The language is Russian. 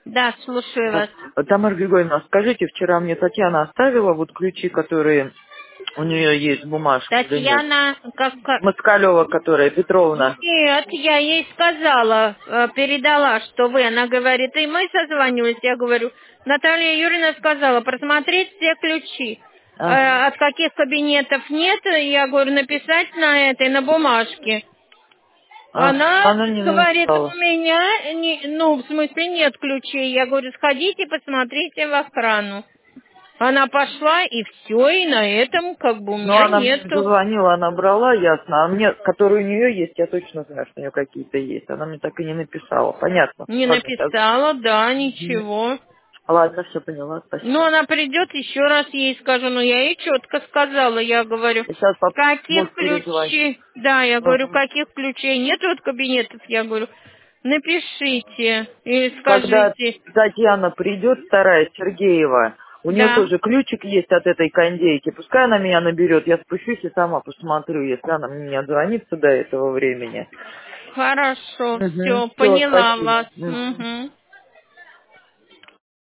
Да, слушаю Так, вас. Тамара Григорьевна, скажите, вчера мне Татьяна оставила вот ключи, которые у нее есть, бумажка или нет? Татьяна, как... Москалева, которая, Петровна. Нет, я ей сказала, передала, что вы. Она говорит, и мы созванивались. Я говорю, Наталья Юрьевна сказала, просмотреть все ключи. Ага. От каких кабинетов нет, я говорю, написать на этой, на бумажке. Она Она не говорит, у написала. меня, ну, в смысле, нет ключей. Я говорю, сходите, посмотрите в охрану. Она пошла, и все, и на этом, как бы, у Ну, меня она мне нету. позвонила, она брала, ясно. А мне, которые у нее есть, я точно знаю, что у нее какие-то есть. Она мне так и не написала. Понятно. Не Ладно, сейчас. написала, да, ничего. Ладно, все поняла, Ну, спасибо. она придет, еще раз ей скажу. Но я ей четко сказала, я говорю, Я сейчас каких может перезвонить. ключей, да, я говорю, Ага. каких ключей нету от кабинетов, я говорю, напишите и Когда скажите, Татьяна придет, вторая, Сергеева, у нее да, тоже ключик есть от этой кондейки. Пускай она меня наберет, я спущусь и сама посмотрю, если она мне не отзвонится до этого времени. хорошо, Угу. все, Все, поняла спасибо. вас. Мгм. Угу.